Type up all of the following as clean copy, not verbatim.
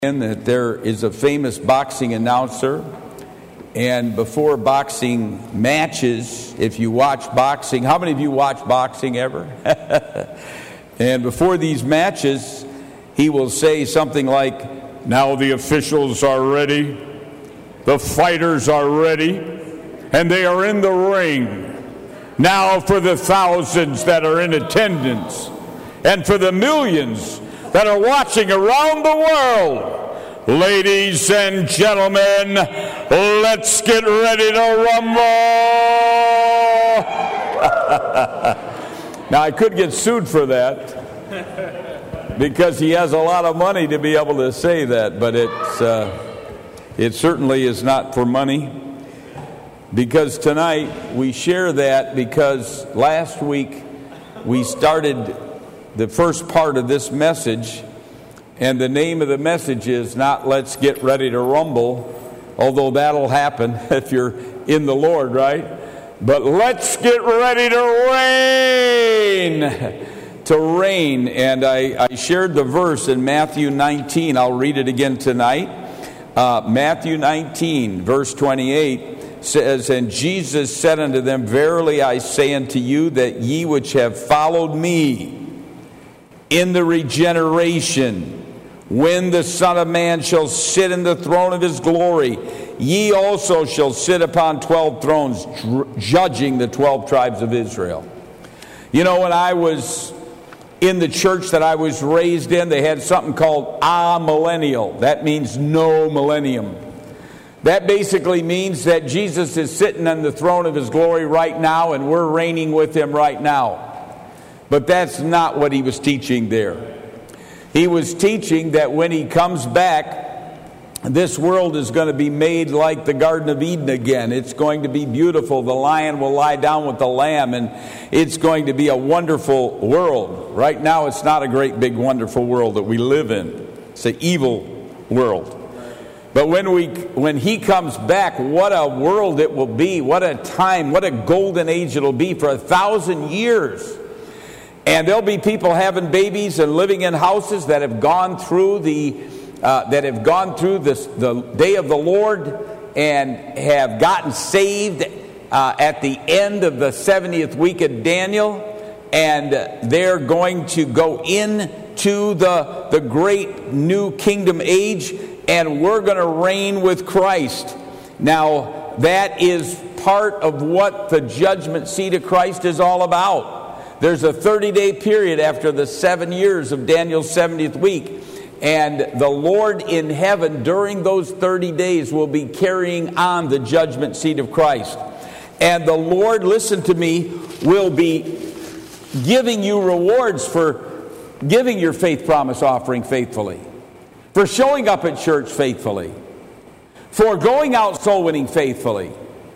That there is a famous boxing announcer, and before boxing matches, if you watch boxing, how many of you watch boxing ever? And before these matches, he will say something like, "Now the officials are ready, the fighters are ready, and they are in the ring. Now for the thousands that are in attendance, and for the millions that are watching around the world. Ladies and gentlemen, let's get ready to rumble." Now, I could get sued for that because he has a lot of money to be able to say that, but it certainly is not for money. Because tonight we share that because last week we started the first part of this message, and the name of the message is not "Let's Get Ready to Rumble," although that'll happen if you're in the Lord, right? But let's get ready to reign. And I shared the verse in Matthew 19. I'll read it again tonight. Matthew 19, verse 28 says, "And Jesus said unto them, Verily I say unto you, that ye which have followed me in the regeneration, when the Son of Man shall sit in the throne of his glory, ye also shall sit upon 12 thrones, judging the 12 tribes of Israel." You know, when I was in the church that I was raised in, they had something called amillennial. That means no millennium. That basically means that Jesus is sitting on the throne of his glory right now, and we're reigning with him right now. But that's not what he was teaching there. He was teaching that when he comes back, this world is going to be made like the Garden of Eden again. It's going to be beautiful. The lion will lie down with the lamb, and it's going to be a wonderful world. Right now, it's not a great, big, wonderful world that we live in. It's an evil world. But when he comes back, what a world it will be. What a time, what a golden age it'll be for 1,000 years. And there'll be people having babies and living in houses that have gone through the day of the Lord and have gotten saved at the end of the 70th week of Daniel, and they're going to go into the great new kingdom age, and we're going to reign with Christ. Now, that is part of what the judgment seat of Christ is all about. There's a 30-day period after the 7 years of Daniel's 70th week. And the Lord in heaven during those 30 days will be carrying on the judgment seat of Christ. And the Lord, listen to me, will be giving you rewards for giving your faith promise offering faithfully, for showing up at church faithfully, for going out soul winning faithfully,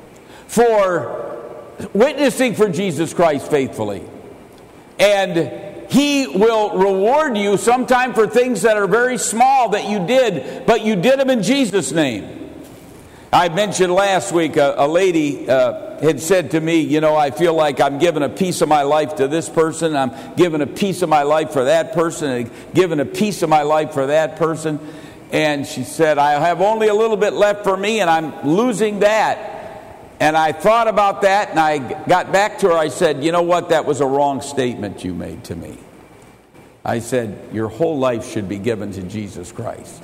for witnessing for Jesus Christ faithfully. And he will reward you sometime for things that are very small that you did, but you did them in Jesus' name. I mentioned last week a lady had said to me, you know, I feel like I'm giving a piece of my life to this person, I'm giving a piece of my life for that person, and giving a piece of my life for that person. And she said, I have only a little bit left for me, and I'm losing that. And I thought about that, and I got back to her. I said, you know what? That was a wrong statement you made to me. I said, your whole life should be given to Jesus Christ.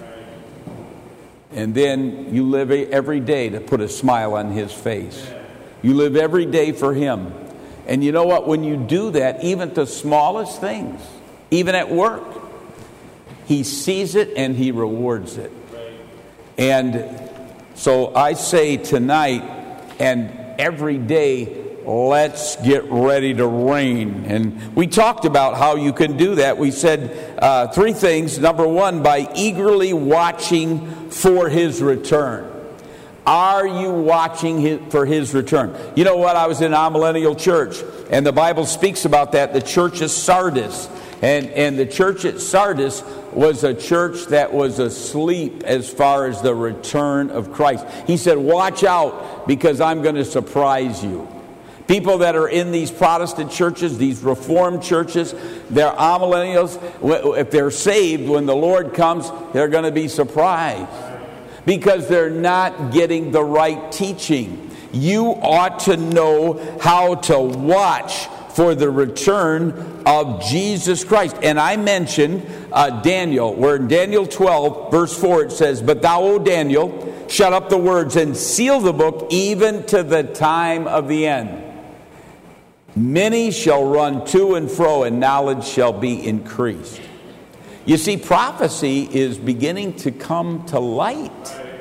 And then you live every day to put a smile on his face. You live every day for him. And you know what? When you do that, even the smallest things, even at work, he sees it and he rewards it. And so I say tonight, and every day, let's get ready to reign. And we talked about how you can do that. We said 3 things. Number 1, by eagerly watching for his return. Are you watching for his return? You know what? I was in amillennial church, and the Bible speaks about that. The church of Sardis. And the church at Sardis was a church that was asleep as far as the return of Christ. He said, watch out, because I'm going to surprise you. People that are in these Protestant churches, these Reformed churches, they're amillennials. If they're saved, when the Lord comes, they're going to be surprised because they're not getting the right teaching. You ought to know how to watch for the return of Jesus Christ. And I mentioned Daniel, where in Daniel 12, verse 4, it says, "But thou, O Daniel, shut up the words and seal the book even to the time of the end. Many shall run to and fro, and knowledge shall be increased." You see, prophecy is beginning to come to light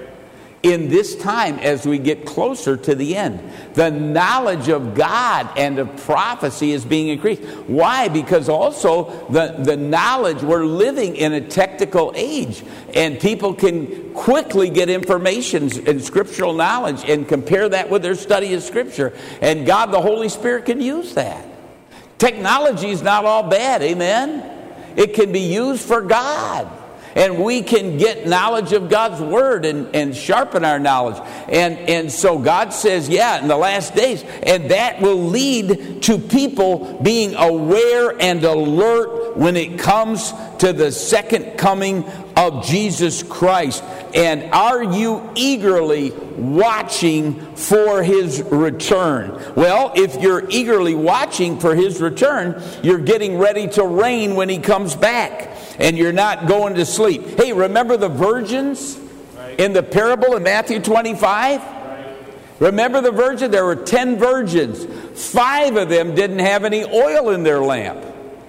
in this time as we get closer to the end. The knowledge of God and of prophecy is being increased. Why? Because also the knowledge, we're living in a technical age, and people can quickly get information and scriptural knowledge and compare that with their study of Scripture. And God, the Holy Spirit, can use that. Technology is not all bad, amen? It can be used for God. And we can get knowledge of God's Word and sharpen our knowledge. And so God says, in the last days. And that will lead to people being aware and alert when it comes to the second coming of Jesus Christ. And are you eagerly watching for His return? Well, if you're eagerly watching for His return, you're getting ready to reign when He comes back. And you're not going to sleep. Hey, remember the virgins in the parable in Matthew 25? Remember the virgin? There were 10 virgins. 5 of them didn't have any oil in their lamp.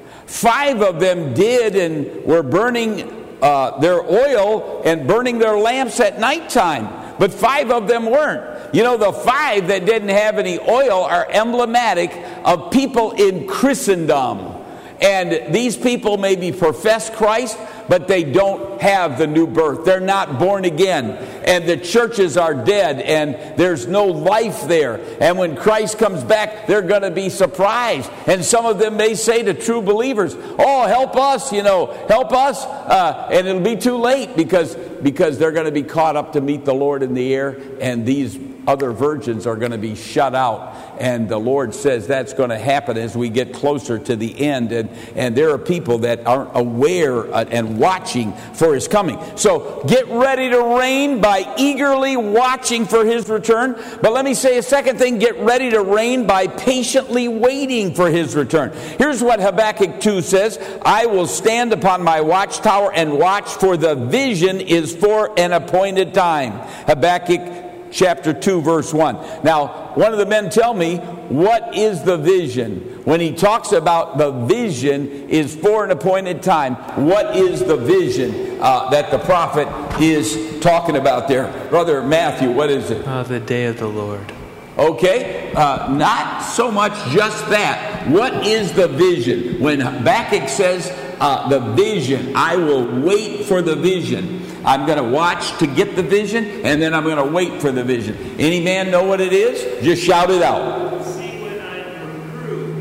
5 of them did and were burning their oil and burning their lamps at nighttime. But 5 of them weren't. You know, the 5 that didn't have any oil are emblematic of people in Christendom. And these people maybe profess Christ, but they don't have the new birth. They're not born again. And the churches are dead, and there's no life there. And when Christ comes back, they're going to be surprised. And some of them may say to true believers, "Oh, help us, help us." And it'll be too late because they're going to be caught up to meet the Lord in the air, and these other virgins are going to be shut out. And the Lord says that's going to happen as we get closer to the end. And there are people that aren't aware and watching for His coming. So get ready to reign by eagerly watching for His return. But let me say a second thing. Get ready to reign by patiently waiting for His return. Here's what Habakkuk 2 says. "I will stand upon my watchtower and watch, for the vision is for an appointed time." Habakkuk chapter 2, verse 1. Now, one of the men tell me, what is the vision? When he talks about the vision is for an appointed time, what is the vision that the prophet is talking about there? Brother Matthew, what is it? The day of the Lord. Okay, not so much just that. What is the vision? When Habakkuk says the vision, I will wait for the vision. I'm going to watch to get the vision, and then I'm going to wait for the vision. Any man know what it is? Just shout it out. See when I come through.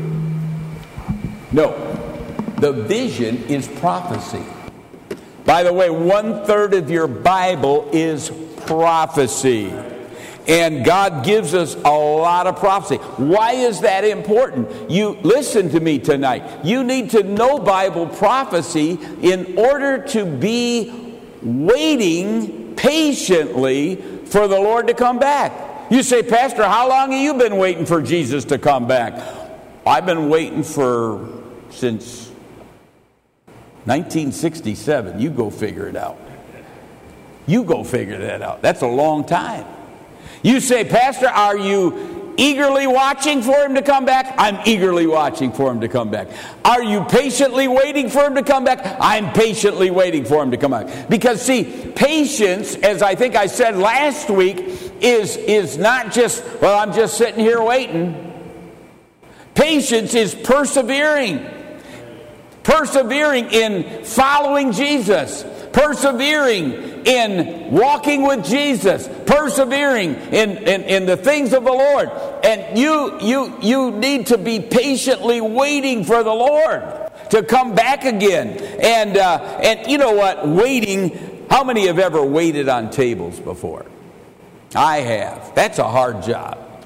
No. The vision is prophecy. By the way, 1/3 of your Bible is prophecy. And God gives us a lot of prophecy. Why is that important? You listen to me tonight. You need to know Bible prophecy in order to be waiting patiently for the Lord to come back. You say, "Pastor, how long have you been waiting for Jesus to come back?" I've been waiting since 1967. You go figure it out. You go figure that out. That's a long time. You say, "Pastor, are you eagerly watching for Him to come back?" I'm eagerly watching for Him to come back. Are you patiently waiting for Him to come back? I'm patiently waiting for Him to come back. Because see, patience, as I think I said last week, is not just, well, I'm just sitting here waiting. Patience is persevering. Persevering in following Jesus. Persevering in walking with Jesus, persevering in the things of the Lord. And you need to be patiently waiting for the Lord to come back again. And you know what? Waiting, how many have ever waited on tables before? I have. That's a hard job.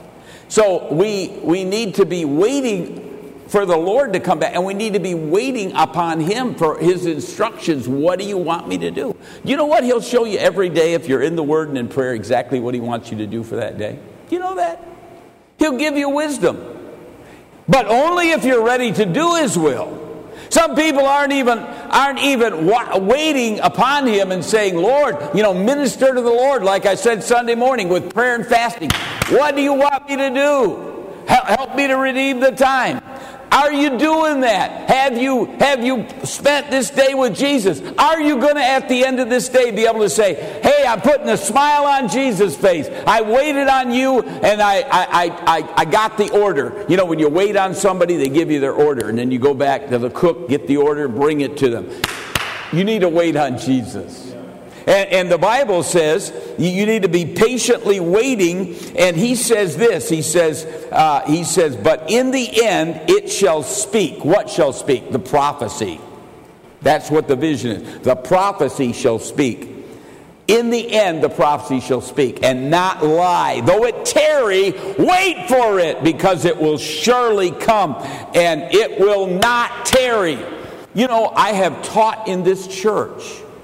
So we need to be waiting for the Lord to come back, and we need to be waiting upon Him for His instructions. What do you want me to do? You know what? He'll show you every day, if you're in the Word and in prayer, exactly what He wants you to do for that day. Do you know that? He'll give you wisdom, but only if you're ready to do His will. Some people aren't even waiting upon Him and saying, Lord, minister to the Lord, like I said Sunday morning, with prayer and fasting. What do you want me to do? Help me to redeem the time. Are you doing that? Have you spent this day with Jesus? Are you going to, at the end of this day, be able to say, hey, I'm putting a smile on Jesus' face. I waited on you, and I got the order. When you wait on somebody, they give you their order, and then you go back to the cook, get the order, bring it to them. You need to wait on Jesus. And the Bible says you need to be patiently waiting. And He says this. He says, but in the end it shall speak. What shall speak? The prophecy. That's what the vision is. The prophecy shall speak. In the end the prophecy shall speak and not lie. Though it tarry, wait for it, because it will surely come and it will not tarry. I have taught in this church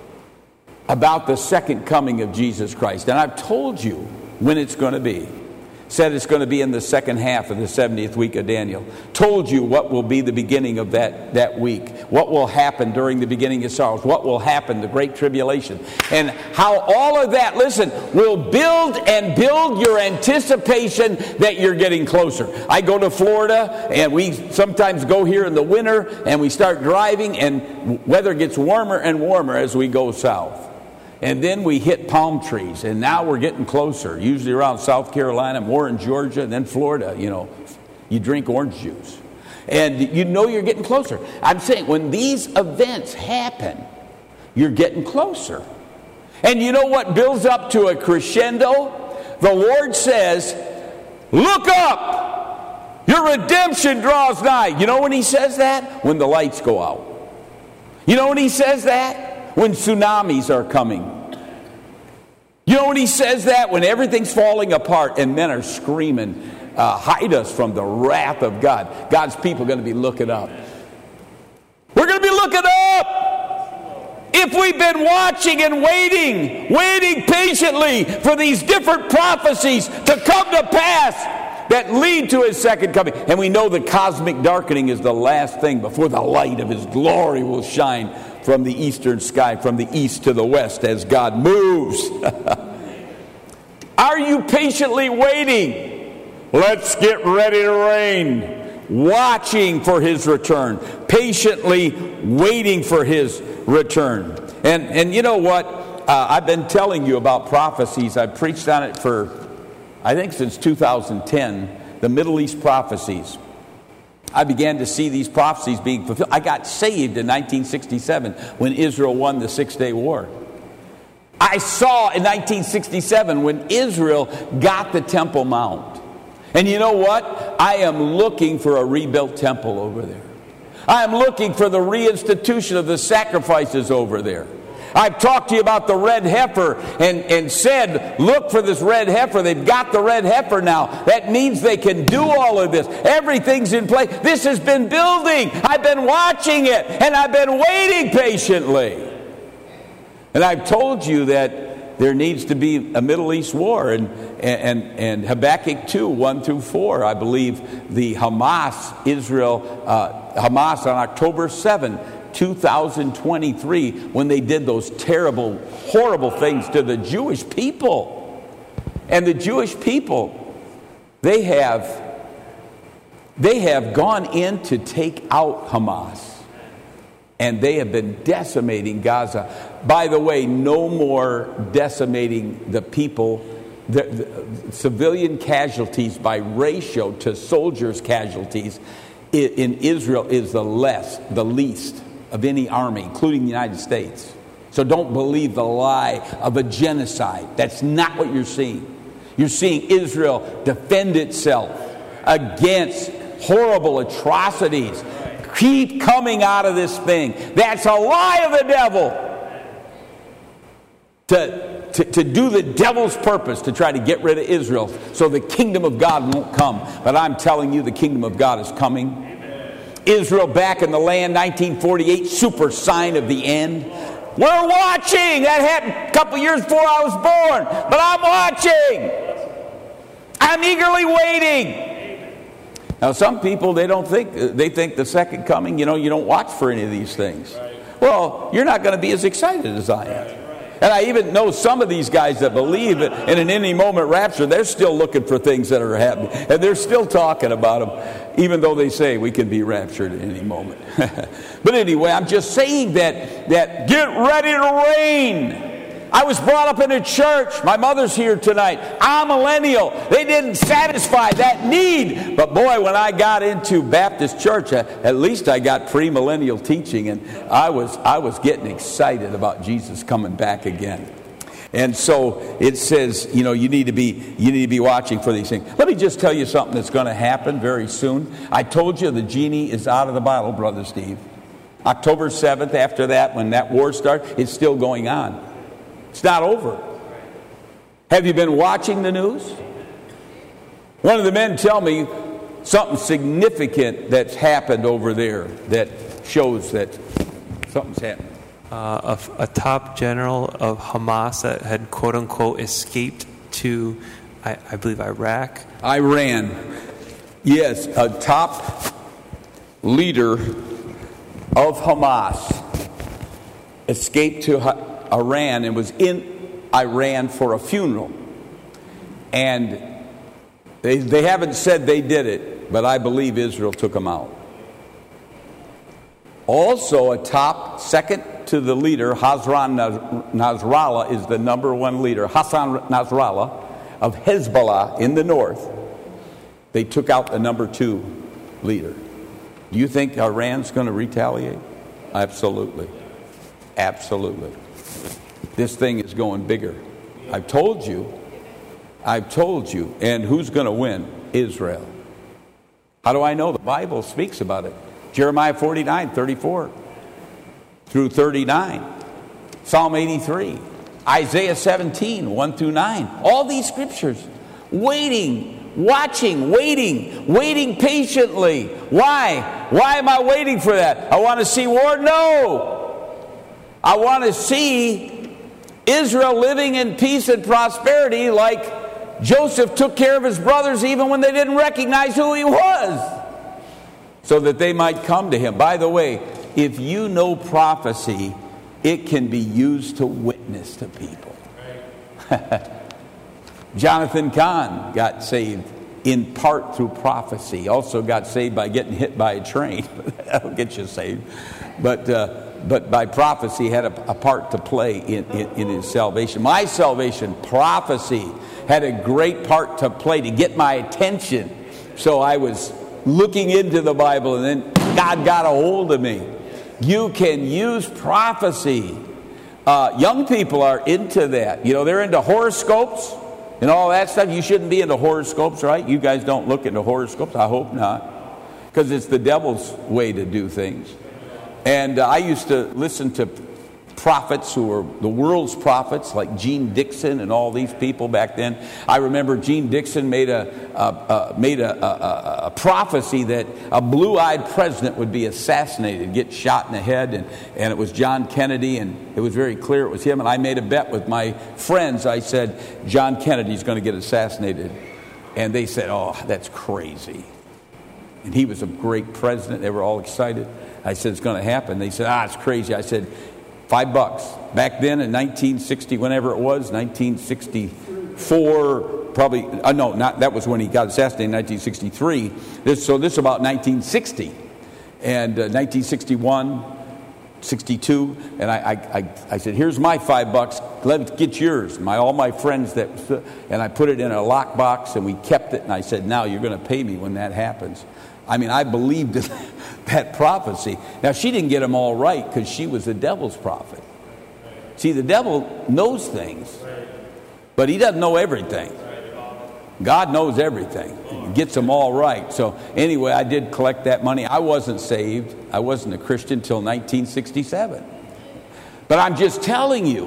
about the second coming of Jesus Christ. And I've told you when it's going to be. Said it's going to be in the second half of the 70th week of Daniel. Told you what will be the beginning of that week. What will happen during the beginning of sorrows. What will happen, the great tribulation. And how all of that, listen, will build your anticipation that you're getting closer. I go to Florida, and we sometimes go here in the winter, and we start driving, and weather gets warmer and warmer as we go south. And then we hit palm trees, and now we're getting closer, usually around South Carolina, more in Georgia, and then Florida. You drink orange juice. And you're getting closer. I'm saying when these events happen, you're getting closer. And you know what builds up to a crescendo? The Lord says, look up! Your redemption draws nigh. You know when He says that? When the lights go out. You know when He says that? When tsunamis are coming. You know when He says that? When everything's falling apart and men are screaming, hide us from the wrath of God. God's people are going to be looking up. We're going to be looking up. If we've been watching and waiting patiently for these different prophecies to come to pass that lead to His second coming. And we know the cosmic darkening is the last thing before the light of His glory will shine from the eastern sky, from the east to the west, as God moves. Are you patiently waiting? Let's get ready to reign. Watching for His return. Patiently waiting for His return. And you know what? I've been telling you about prophecies. I've preached on it for, I think, since 2010. The Middle East prophecies. I began to see these prophecies being fulfilled. I got saved in 1967 when Israel won the Six-Day War. I saw in 1967 when Israel got the Temple Mount. And you know what? I am looking for a rebuilt temple over there. I am looking for the reinstitution of the sacrifices over there. I've talked to you about the red heifer and said, look for this red heifer. They've got the red heifer now. That means they can do all of this. Everything's in place. This has been building. I've been watching it, and I've been waiting patiently. And I've told you that there needs to be a Middle East war. And Habakkuk 2, 1 through 4, I believe the Hamas on October 7, 2023, when they did those terrible, horrible things to the Jewish people. And the Jewish people, they have gone in to take out Hamas. And they have been decimating Gaza. By the way, no more decimating the people. The civilian casualties by ratio to soldiers' casualties in Israel is the least of any army, including the United States. So don't believe the lie of a genocide. That's not what you're seeing. You're seeing Israel defend itself against horrible atrocities. Keep coming out of this thing. That's a lie of the devil. to do the devil's purpose to try to get rid of Israel so the kingdom of God won't come. But I'm telling you, the kingdom of God is coming. Amen. Israel back in the land, 1948, super sign of the end. We're watching. That happened a couple years before I was born. But I'm watching. I'm eagerly waiting. Now, some people, they think the second coming, you don't watch for any of these things. Well, you're not going to be as excited as I am. And I even know some of these guys that believe in an any moment rapture, they're still looking for things that are happening. And they're still talking about them, even though they say we can be raptured at any moment. But anyway, I'm just saying that get ready to reign. I was brought up in a church. My mother's here tonight. I'm millennial. They didn't satisfy that need. But boy, when I got into Baptist church, at least I got premillennial teaching, and I was getting excited about Jesus coming back again. And so it says, you need to be watching for these things. Let me just tell you something that's going to happen very soon. I told you the genie is out of the bottle, Brother Steve. October 7th, after that, when that war starts, it's still going on. It's not over. Have you been watching the news? One of the men tell me something significant that's happened over there that shows that something's happened. A top general of Hamas that had quote-unquote escaped to, I believe, Iraq. Iran. Yes, a top leader of Hamas escaped to Iran and was in Iran for a funeral. And they haven't said they did it, but I believe Israel took them out. Also, a top, second to the leader, Hassan Nasrallah is the number one leader. Hassan Nasrallah of Hezbollah in the north. They took out the number two leader. Do you think Iran's going to retaliate? Absolutely. Absolutely. This thing is going bigger. I've told you. And who's going to win? Israel. How do I know? The Bible speaks about it. Jeremiah 49, 34 through 39. Psalm 83. Isaiah 17, 1 through 9. All these scriptures. Waiting, watching, waiting patiently. Why? Why am I waiting for that? I want to see war? No. I want to see Israel living in peace and prosperity like Joseph took care of his brothers even when they didn't recognize who he was, so that they might come to him. By the way, if you know prophecy, it can be used to witness to people. Jonathan Cahn got saved in part through prophecy. Also got saved by getting hit by a train. That'll get you saved. But by prophecy had a part to play in his salvation. My salvation, prophecy, had a great part to play to get my attention. So I was looking into the Bible, and then God got a hold of me. You can use prophecy. Young people are into that. They're into horoscopes and all that stuff. You shouldn't be into horoscopes, right? You guys don't look into horoscopes. I hope not. Because it's the devil's way to do things. And I used to listen to prophets who were the world's prophets, like Gene Dixon and all these people back then. I remember Gene Dixon made a prophecy that a blue-eyed president would be assassinated, get shot in the head, and it was John Kennedy, and it was very clear it was him. And I made a bet with my friends. I said, John Kennedy's going to get assassinated. And they said, oh, that's crazy. And he was a great president. They were all excited. I said, it's going to happen. They said, it's crazy. I said, $5. Back then in 1960, whenever it was, 1964, probably, that was when he got assassinated in 1963. This is about 1960. And 1961, 62, and I said, here's my $5. Let's get yours. All my friends and I put it in a lockbox, and we kept it, and I said, now you're going to pay me when that happens. I mean, I believed in that prophecy. Now, she didn't get them all right because she was the devil's prophet. See, the devil knows things, but he doesn't know everything. God knows everything. He gets them all right. So anyway, I did collect that money. I wasn't saved. I wasn't a Christian until 1967. But I'm just telling you,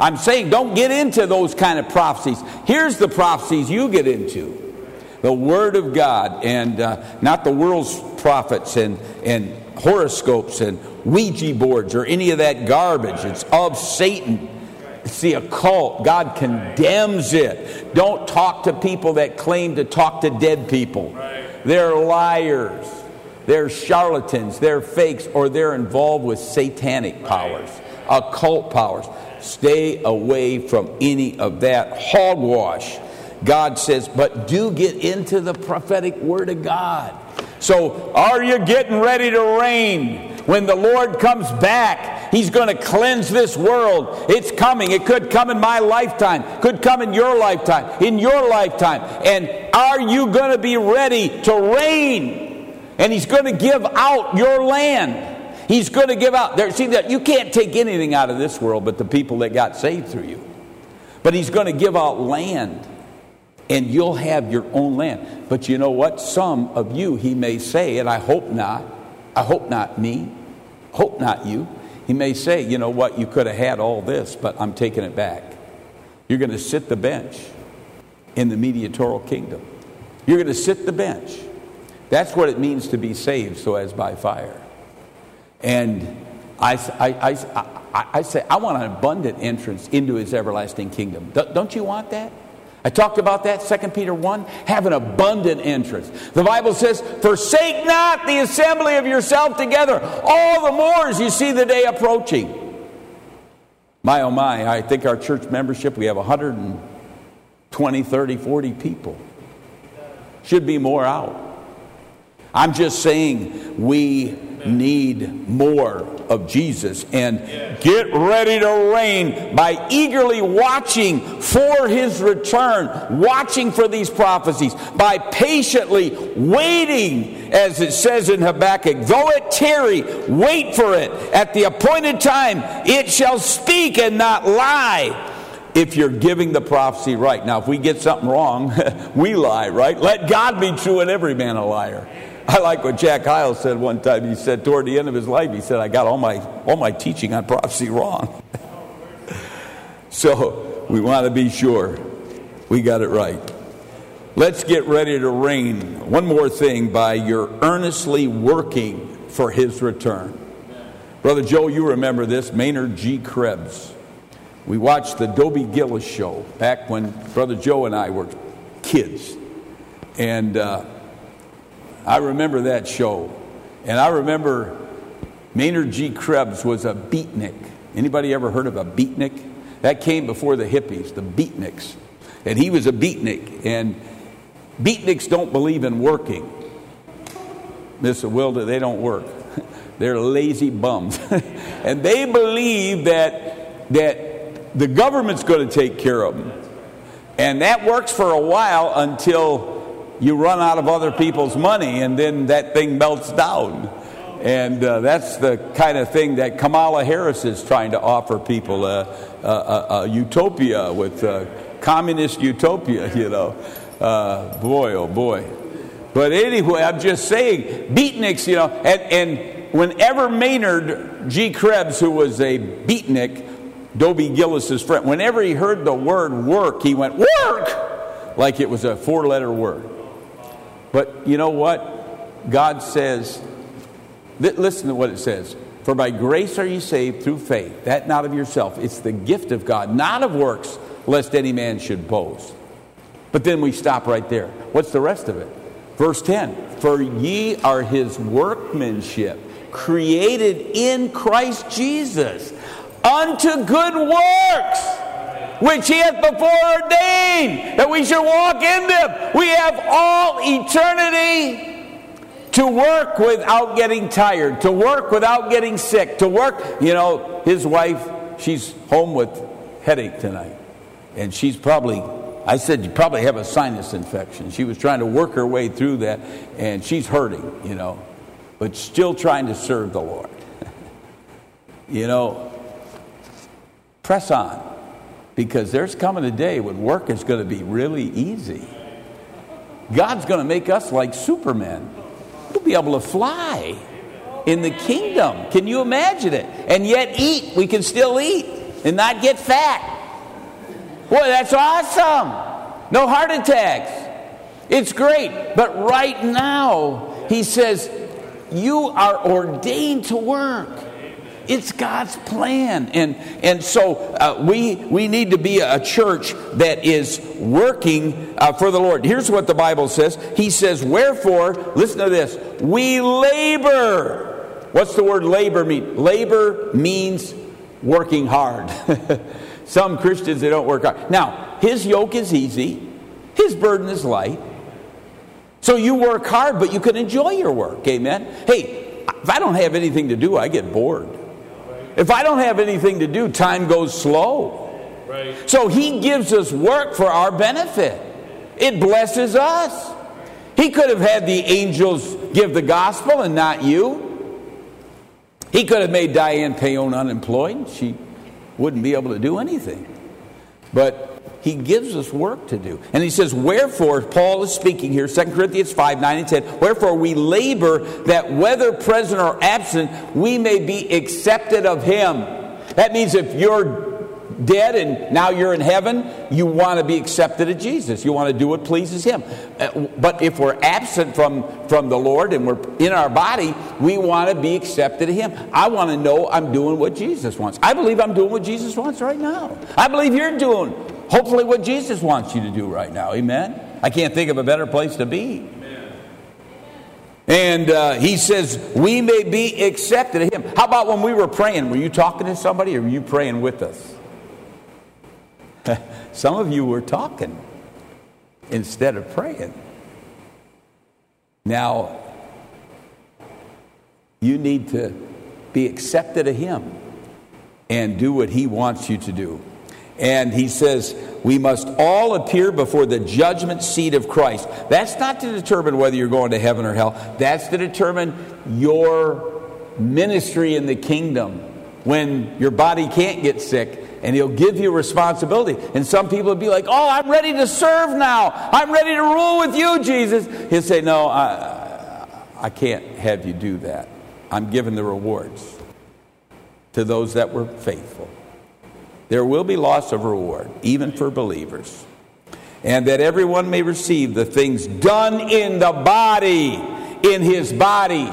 I'm saying don't get into those kind of prophecies. Here's the prophecies you get into. The Word of God, and not the world's prophets and horoscopes and Ouija boards or any of that garbage. It's of Satan. It's the occult. God condemns it. Don't talk to people that claim to talk to dead people. They're liars. They're charlatans. They're fakes, or they're involved with satanic powers, occult powers. Stay away from any of that hogwash. God says, but do get into the prophetic Word of God. So, are you getting ready to reign? When the Lord comes back, He's going to cleanse this world. It's coming. It could come in my lifetime. Could come in your lifetime. In your lifetime. And are you going to be ready to reign? And He's going to give out your land. He's going to give out. See, that you can't take anything out of this world but the people that got saved through you. But He's going to give out land. And you'll have your own land. But you know what? Some of you, He may say, and I hope not me, hope not you. He may say, you know what? You could have had all this, but I'm taking it back. You're going to sit the bench in the mediatorial kingdom. You're going to sit the bench. That's what it means to be saved, so as by fire. And I say, I want an abundant entrance into His everlasting kingdom. Don't you want that? I talked about that, 2 Peter 1. Have an abundant entrance. The Bible says, forsake not the assembly of yourself together, all the more as you see the day approaching. My, oh my, I think our church membership, we have 120, 30, 40 people. Should be more out. I'm just saying we need more of Jesus, and get ready to reign by eagerly watching for His return, watching for these prophecies, by patiently waiting, as it says in Habakkuk, though it tarry, wait for it. At the appointed time it shall speak and not lie. If you're giving the prophecy right. Now, if we get something wrong, we lie, right? Let God be true and every man a liar. I like what Jack Hyles said one time. He said toward the end of his life, he said, I got all my teaching on prophecy wrong. So we want to be sure we got it right. Let's get ready to reign. One more thing, by your earnestly working for His return. Brother Joe, you remember this, Maynard G. Krebs. We watched the Dobie Gillis show back when Brother Joe and I were kids. And I remember that show. And I remember Maynard G. Krebs was a beatnik. Anybody ever heard of a beatnik? That came before the hippies, the beatniks. And he was a beatnik. And beatniks don't believe in working. Miss Wilda, they don't work. They're lazy bums. And they believe that the government's going to take care of them. And that works for a while until you run out of other people's money, and then that thing melts down. And that's the kind of thing that Kamala Harris is trying to offer people, a utopia with communist utopia, you know. Boy, oh boy. But anyway, I'm just saying, beatniks, you know, and whenever Maynard G. Krebs, who was a beatnik, Dobie Gillis's friend, whenever he heard the word work, he went, work! Like it was a 4-letter word. But you know what? God says, listen to what it says. For by grace are ye saved through faith, that not of yourself. It's the gift of God, not of works, lest any man should boast. But then we stop right there. What's the rest of it? Verse 10. For ye are His workmanship, created in Christ Jesus, unto good works, which He hath before ordained, that we should walk in them. We have all eternity to work without getting tired, to work without getting sick, to work. You know, his wife, she's home with headache tonight. And she's probably, I said, you probably have a sinus infection. She was trying to work her way through that, and she's hurting, you know, but still trying to serve the Lord. You know, press on. Because there's coming a day when work is going to be really easy. God's going to make us like Superman. We'll be able to fly in the kingdom. Can you imagine it? And yet eat. We can still eat and not get fat. Boy, that's awesome. No heart attacks. It's great. But right now, he says, you are ordained to work. It's God's plan. And so we need to be a church that is working for the Lord. Here's what the Bible says. He says, wherefore, listen to this, we labor. What's the word labor mean? Labor means working hard. Some Christians, they don't work hard. Now, his yoke is easy. His burden is light. So you work hard, but you can enjoy your work. Amen? Hey, if I don't have anything to do, I get bored. If I don't have anything to do, time goes slow. Right. So he gives us work for our benefit. It blesses us. He could have had the angels give the gospel and not you. He could have made Diane Payon unemployed. She wouldn't be able to do anything. But he gives us work to do. And he says, wherefore, Paul is speaking here, 2 Corinthians 5, 9 and 10, wherefore we labor that whether present or absent, we may be accepted of him. That means if you're dead and now you're in heaven, you want to be accepted of Jesus. You want to do what pleases him. But if we're absent from the Lord and we're in our body, we want to be accepted of him. I want to know I'm doing what Jesus wants. I believe I'm doing what Jesus wants right now. I believe you're doing hopefully what Jesus wants you to do right now. Amen? I can't think of a better place to be. Amen. And he says, we may be accepted of him. How about when we were praying? Were you talking to somebody or were you praying with us? Some of you were talking instead of praying. Now, you need to be accepted of him and do what he wants you to do. And he says, we must all appear before the judgment seat of Christ. That's not to determine whether you're going to heaven or hell. That's to determine your ministry in the kingdom. When your body can't get sick, and he'll give you responsibility. And some people will be like, oh, I'm ready to serve now. I'm ready to rule with you, Jesus. He'll say, no, I can't have you do that. I'm giving the rewards to those that were faithful. There will be loss of reward, even for believers. And that everyone may receive the things done in the body, in his body.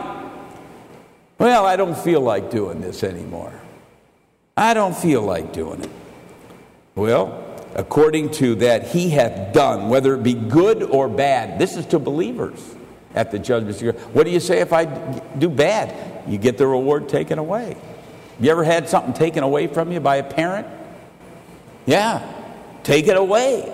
Well, I don't feel like doing this anymore. I don't feel like doing it. Well, according to that he hath done, whether it be good or bad. This is to believers at the judgment seat. What do you say if I do bad? You get the reward taken away. You ever had something taken away from you by a parent? Yeah, take it away.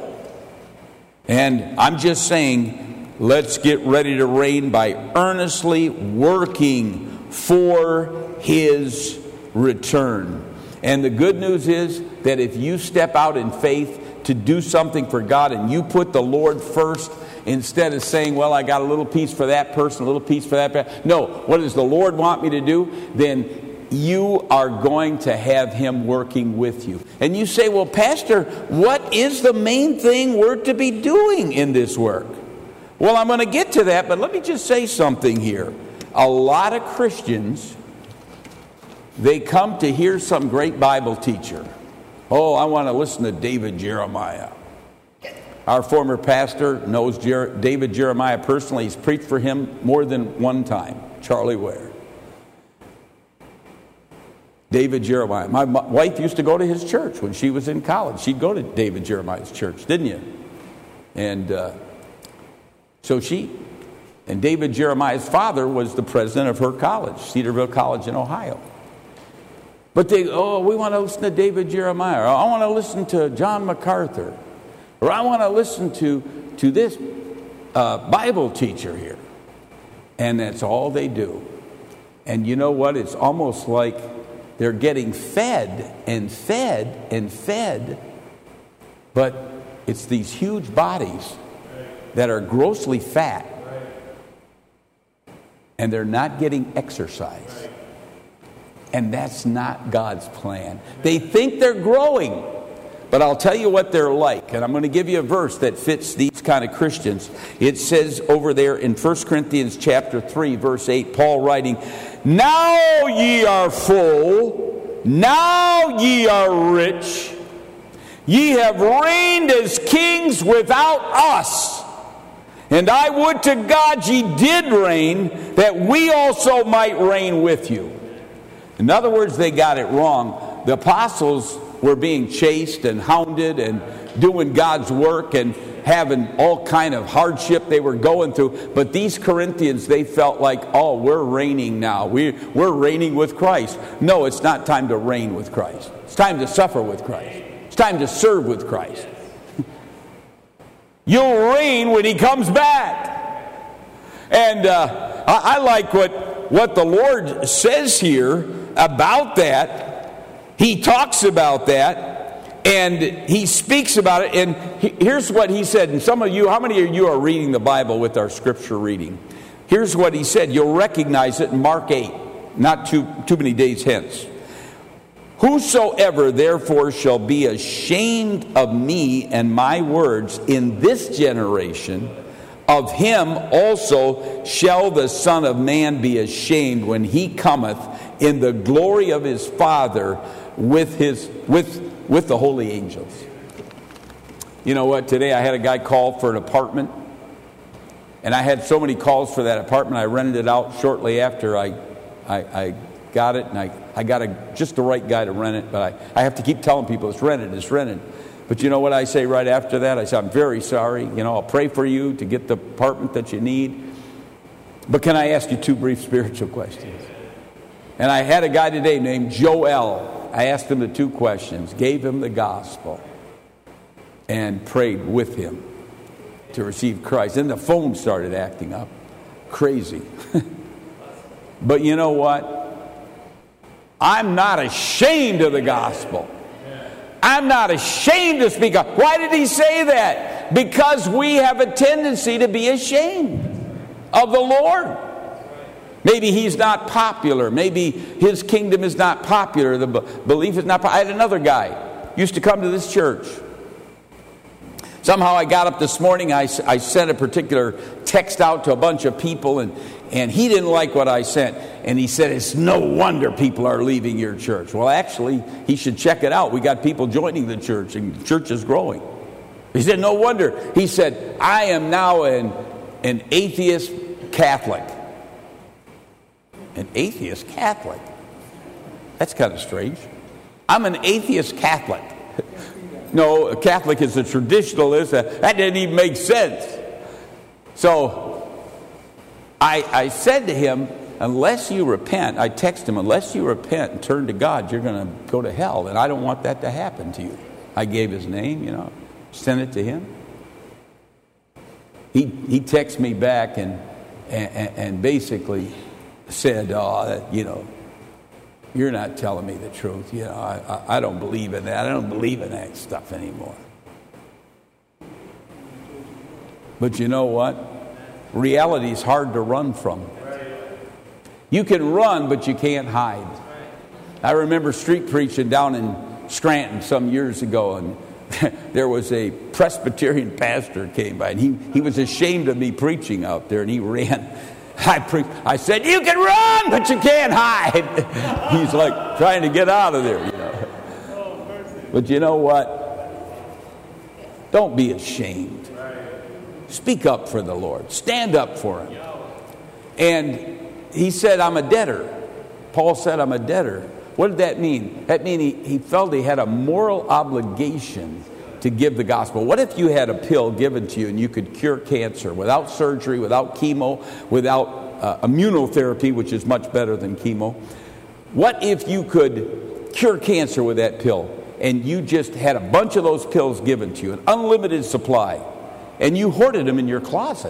And I'm just saying, let's get ready to reign by earnestly working for his return. And the good news is that if you step out in faith to do something for God and you put the Lord first instead of saying, well, I got a little piece for that person, a little piece for that person. No, what does the Lord want me to do? Then you are going to have him working with you. And you say, well, Pastor, what is the main thing we're to be doing in this work? Well, I'm going to get to that, but let me just say something here. A lot of Christians, they come to hear some great Bible teacher. Oh, I want to listen to David Jeremiah. Our former pastor knows David Jeremiah personally. He's preached for him more than one time, Charlie Ware. David Jeremiah. My wife used to go to his church when she was in college. She'd go to David Jeremiah's church, didn't you? And and David Jeremiah's father was the president of her college, Cedarville College in Ohio. But we want to listen to David Jeremiah. Or I want to listen to John MacArthur. Or I want to listen to this Bible teacher here. And that's all they do. And you know what? It's almost like they're getting fed and fed and fed. But it's these huge bodies that are grossly fat. And they're not getting exercise. And that's not God's plan. They think they're growing. But I'll tell you what they're like. And I'm going to give you a verse that fits these kind of Christians. It says over there in 1 Corinthians chapter 3, verse 8, Paul writing, now ye are full, now ye are rich, Ye have reigned as kings without us. And I would to God ye did reign, that we also might reign with you. In other words, they got it wrong. The apostles were being chased and hounded and doing God's work and having all kind of hardship they were going through. But these Corinthians, they felt like, oh, we're reigning now. We're reigning with Christ. No, it's not time to reign with Christ. It's time to suffer with Christ. It's time to serve with Christ. You'll reign when he comes back. And I like what the Lord says here about that. He talks about that, and he speaks about it. And here's what he said. And some of you, how many of you are reading the Bible with our scripture reading? Here's what he said. You'll recognize it in Mark 8, not too many days hence. Whosoever therefore shall be ashamed of me and my words in this generation, of him also shall the Son of Man be ashamed when he cometh in the glory of his Father with the holy angels. You know what? Today I had a guy call for an apartment, and I had so many calls for that apartment. I rented it out shortly after I got it, and I got just the right guy to rent it, but I have to keep telling people it's rented. But you know what I say right after that? I say, I'm very sorry. I'll pray for you to get the apartment that you need. But can I ask you 2 brief spiritual questions? And I had a guy today named Joel. I asked him the 2 questions, gave him the gospel, and prayed with him to receive Christ. Then the phone started acting up. Crazy. But you know what? I'm not ashamed of the gospel. I'm not ashamed to speak up. Why did he say that? Because we have a tendency to be ashamed of the Lord. Maybe he's not popular. Maybe his kingdom is not popular. The belief is not popular. I had another guy, used to come to this church. Somehow I got up this morning, I sent a particular text out to a bunch of people, and he didn't like what I sent. And he said, it's no wonder people are leaving your church. Well, actually, he should check it out. We got people joining the church, and the church is growing. He said, no wonder. He said, I am now an atheist Catholic. An atheist Catholic? That's kind of strange. I'm an atheist Catholic. No, a Catholic is a traditionalist. That didn't even make sense. So I said to him, unless you repent, I texted him, unless you repent and turn to God, you're going to go to hell. And I don't want that to happen to you. I gave his name, sent it to him. He texted me back and basically said, you're not telling me the truth. I don't believe in that. I don't believe in that stuff anymore. But you know what? Reality is hard to run from. You can run, but you can't hide. I remember street preaching down in Scranton some years ago, and there was a Presbyterian pastor came by, and he was ashamed of me preaching out there, and he ran. I said, you can run, but you can't hide. He's like trying to get out of there, But you know what? Don't be ashamed. Speak up for the Lord. Stand up for him. And he said, I'm a debtor. Paul said, I'm a debtor. What did that mean? That mean he felt he had a moral obligation to give the gospel. What if you had a pill given to you and you could cure cancer without surgery, without chemo, without immunotherapy, which is much better than chemo? What if you could cure cancer with that pill and you just had a bunch of those pills given to you, an unlimited supply, and you hoarded them in your closet?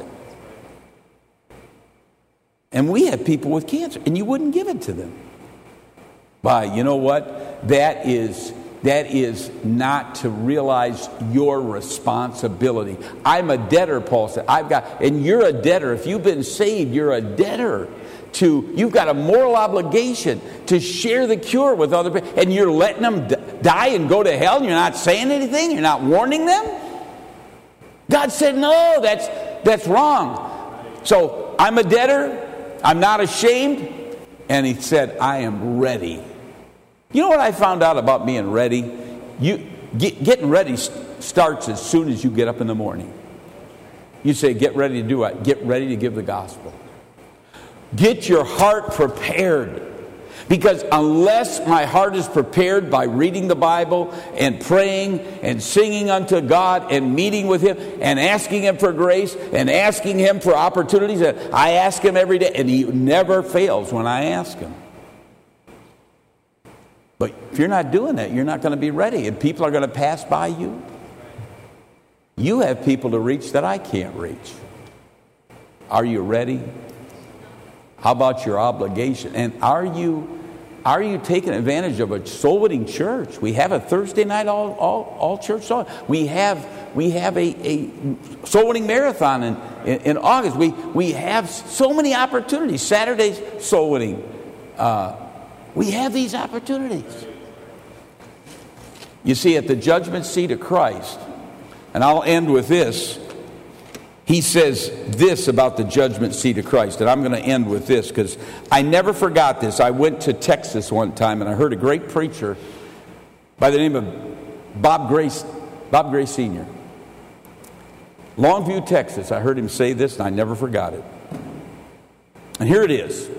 And we have people with cancer, and you wouldn't give it to them. Why? You know what? That is not to realize your responsibility. I'm a debtor, Paul said. And you're a debtor. If you've been saved, you're a debtor. You've got a moral obligation to share the cure with other people. And you're letting them die and go to hell, and you're not saying anything? You're not warning them? God said, no, that's wrong. So I'm a debtor. I'm not ashamed. And he said, I am ready. You know what I found out about being ready? Getting ready starts as soon as you get up in the morning. You say, get ready to do what? Get ready to give the gospel. Get your heart prepared. Because unless my heart is prepared by reading the Bible and praying and singing unto God and meeting with Him and asking Him for grace and asking Him for opportunities, and I ask Him every day, and He never fails when I ask Him. But if you're not doing that, you're not going to be ready, and people are going to pass by you. You have people to reach that I can't reach. Are you ready? How about your obligation? And are you taking advantage of a soul-winning church? We have a Thursday night all church soul. We have a soul-winning marathon in August. We have so many opportunities. Saturday's soul-winning. We have these opportunities. You see, at the judgment seat of Christ, and I'll end with this. He says this about the judgment seat of Christ, and I'm going to end with this because I never forgot this. I went to Texas one time, and I heard a great preacher by the name of Bob Gray Sr. Longview, Texas. I heard him say this, and I never forgot it. And here it is.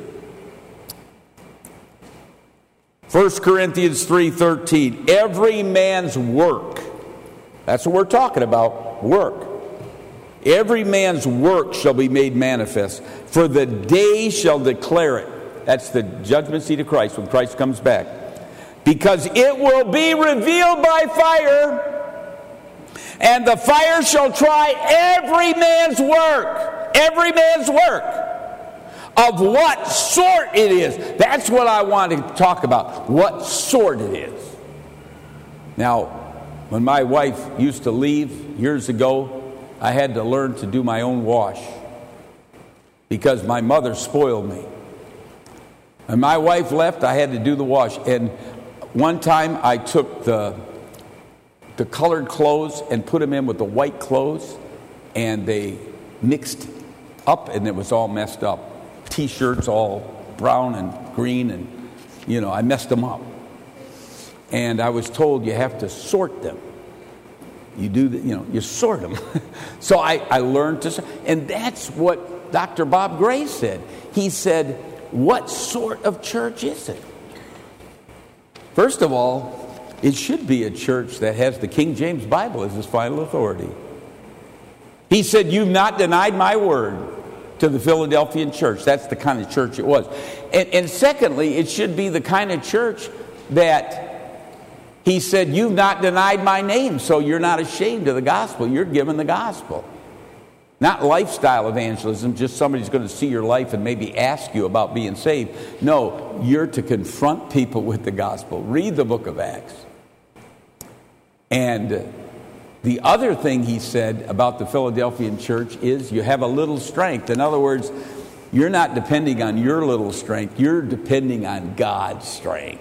1 Corinthians 3:13. Every man's work. That's what we're talking about, work. Every man's work shall be made manifest, for the day shall declare it. That's the judgment seat of Christ when Christ comes back. Because it will be revealed by fire, and the fire shall try every man's work. Every man's work. Of what sort it is. That's what I want to talk about. What sort it is. Now, when my wife used to leave years ago, I had to learn to do my own wash because my mother spoiled me. And my wife left, I had to do the wash. And one time I took the colored clothes and put them in with the white clothes, and they mixed up and it was all messed up. T-shirts all brown and green, and I messed them up. And I was told you have to sort them. You do, you sort them. So I learned to sort. And that's what Dr. Bob Gray said. He said, what sort of church is it? First of all, it should be a church that has the King James Bible as its final authority. He said, you've not denied my word to the Philadelphian church. That's the kind of church it was. And secondly, it should be the kind of church that he said, you've not denied my name, so you're not ashamed of the gospel. You're given the gospel. Not lifestyle evangelism, just somebody's going to see your life and maybe ask you about being saved. No, you're to confront people with the gospel. Read the book of Acts. And the other thing he said about the Philadelphian church is you have a little strength. In other words, you're not depending on your little strength. You're depending on God's strength.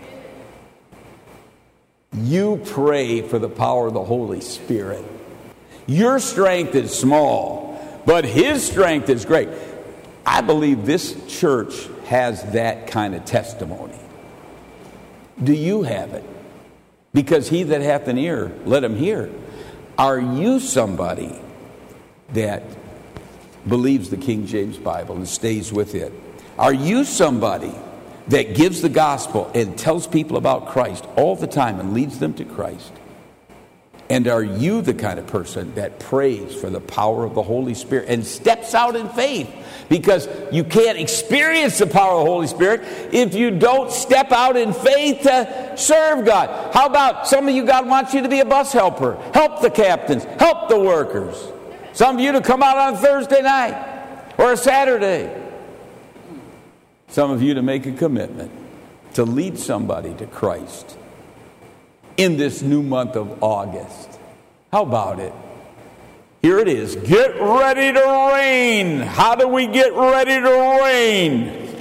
You pray for the power of the Holy Spirit. Your strength is small, but His strength is great. I believe this church has that kind of testimony. Do you have it? Because he that hath an ear, let him hear. Are you somebody that believes the King James Bible and stays with it? Are you somebody that gives the gospel and tells people about Christ all the time and leads them to Christ? And are you the kind of person that prays for the power of the Holy Spirit and steps out in faith? Because you can't experience the power of the Holy Spirit if you don't step out in faith to serve God. How about some of you, God wants you to be a bus helper. Help the captains. Help the workers. Some of you to come out on Thursday night or a Saturday. Some of you to make a commitment to lead somebody to Christ in this new month of August. How about it? Here it is. Get ready to reign. How do we get ready to reign?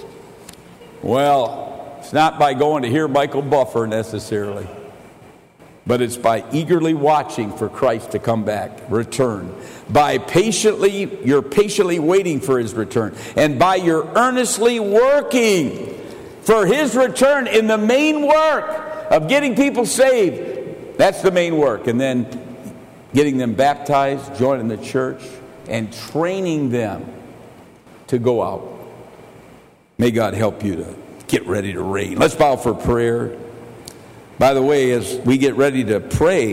Well, it's not by going to hear Michael Buffer necessarily, but it's by eagerly watching for Christ to come back, return. You're patiently waiting for His return. And by your earnestly working for His return in the main work of getting people saved. that's the main work. And then getting them baptized, joining the church, and training them to go out. May God help you to get ready to reign. Let's bow for prayer. By the way, as we get ready to pray,